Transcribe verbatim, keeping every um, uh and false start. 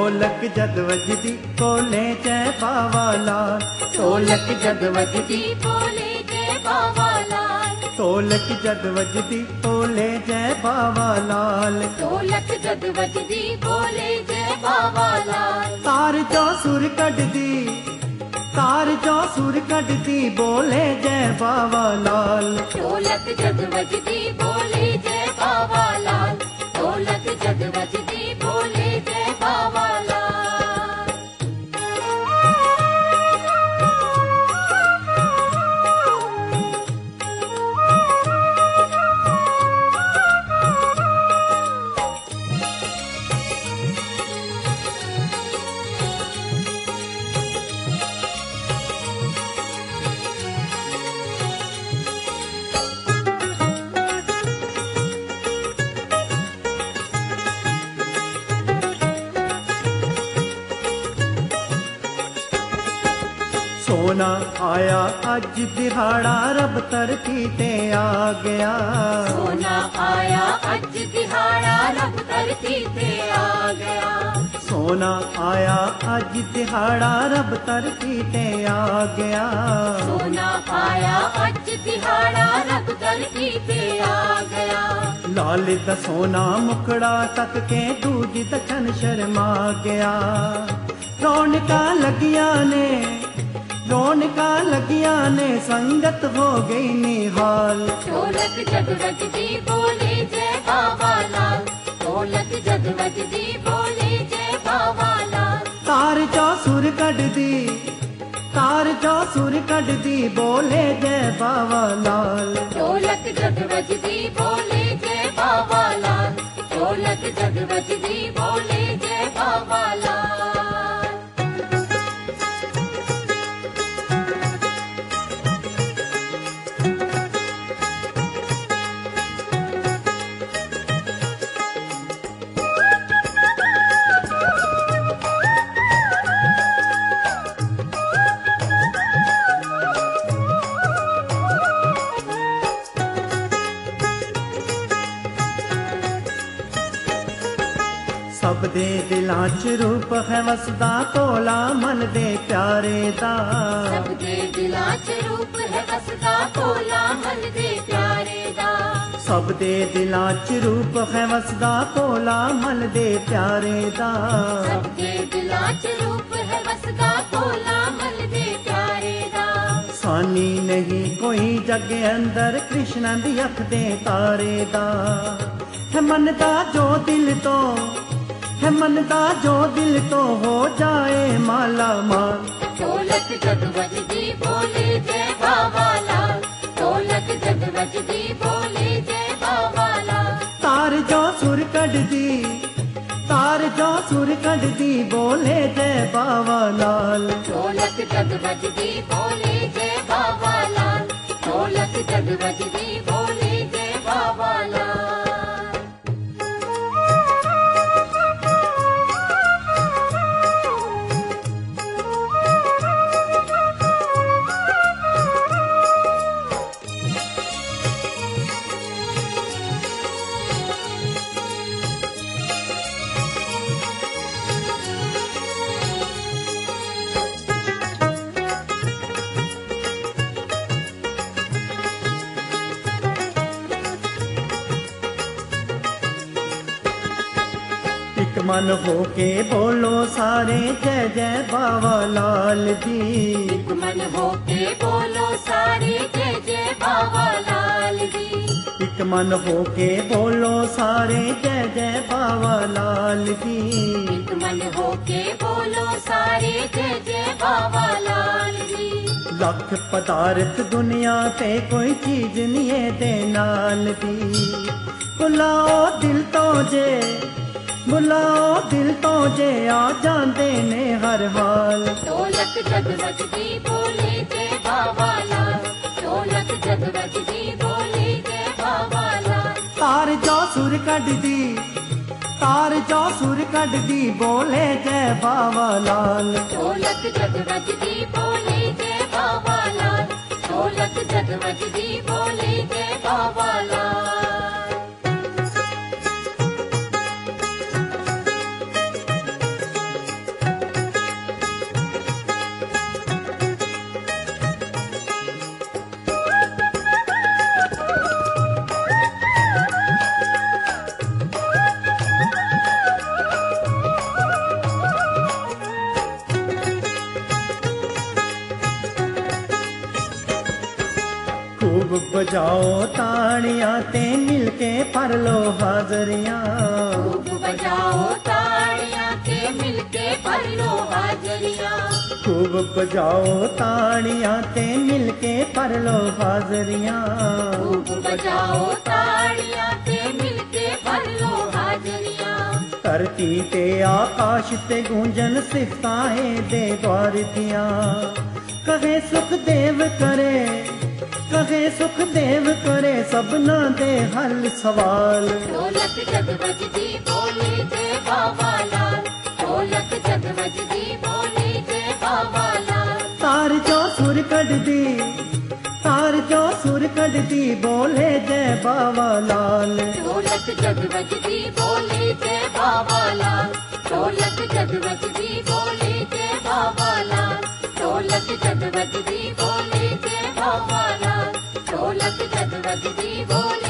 ढोलक जद वजदी बोले जय बाबा लाल, ढोलक जद वजदी बोले जय बाबा लाल, ढोलक जद वजदी बोले जय बाबा लाल, ढोलक जद वजदी बोले जय बाबा लाल। तार जो सुर कढ़दी, तार जो सुर कढ़दी बोले जय बाबा लाल, ढोलक जद वजदी बोले जय बाबा लाल, ढोलक जद वजदी बोले जय बाबा लाल। सोना आया अज दिहाड़ा रब धरती ते आ गया, सोना आया अज दिहाड़ा रब धरती ते आ गया, सोना आया अज दिहाड़ा रब धरती ते आ गया, सोना आया अज दिहाड़ा रब धरती ते आ गया। लाल दा सोना मुखड़ा तक के दूज दखन शर्मा गया, रौनका लगिया ने रौनका लगिया ने संगत हो गई निहाल, ढोलक जद वजदी बोले जय बाबा लाल, ढोलक जद वजदी बोले जय बाबा लाल। तार जो सुर कढ़दी, तार जो सुर कढ़दी बोले जय बाबा लाल, ढोलक जद वजदी बोले जय बाबा लाल, ढोलक जद वजदी बोले जय बाबा लाल। सब दे दिलां च रूप है वसदा कोला मन दे प्यारे दा, सब दे दिलां च रूप है वसदा कोला मन दे प्यारे दा, सब दे दिलां च रूप है वसदा कोला मन दे प्यारे दा, सब दे दिलां च रूप है वसदा कोला मन दे प्यारे दा। सानी नहीं कोई जग अंदर कृष्ण दी अख दे तारे दा, है मन दा जो दिल तो है मन दा जो दिल तो हो जाए माला माल, ढोलक जद वजदी बोले जय बाबा लाल, ढोलक जद वजदी बोले जय बाबा लाल। तार जो सुर कढ़दी, तार जो सुर कढ़दी बोले जय बाबा लाल, ढोलक जद वजदी बोले जय बाबा लाल, ढोलक जद वजदी बोले जय बाबा लाल। एक मन हो के बोलो सारे जय जय बाबा लाल जी, एक मन हो के बोलो सारे जय जय बाबा लाल जी, एक मन हो के बोलो सारे जय जय बाबा लाल जी, एक मन हो के बोलो सारे जय जय बाबा लाल जी। लख पदार्थ दुनिया ते कोई चीज नहीं है दे नाल दी, बुलाओ दिल तो जे बुलाओ दिल तो जे आ जाते ने हर हाल, ढोलक जद वजदी बोले जय बाबा लाल, ढोलक जद वजदी बोले जय बाबा लाल। तार जो सुर कढ़दी, तार जो सुर कढ़दी बोले जय बाबा लाल, ढोलक जद वजदी बोले जय बाबा लाल, ढोलक जद वजदी बोले जय बाबा लाल। बजाओ ताड़ियां ते मिलके भर लो हाजरियां। खूब बजाओ ताड़ियां के मिलके भर लो हाजरियां। खूब बजाओ ताड़ियां ते मिलके भर लो हाजरियां। खूब बजाओ ताड़ियां के मिलके भर लो हाजरियां। धरती ते आकाश ते गूंजन सिफताएं दे द्वार दियां। कहे सुख देव करे, कहे सुख देव करे सबना दे हल सवाल। ढोलक जग बजदी बोले जय बाबा लाल। ढोलक जग बजदी बोले जय बाबा लाल। तार जो सुर कढ़दी, तार जो सुर कढ़दी बोले जय बाबा लाल। ढोलक जग बजदी बोले जय बाबा लाल। ढोलक जग बजदी बोले जय बाबा लाल। ढोलक जग बजदी बोले जय बाबा लाल। ढोलक जग बजदी बोले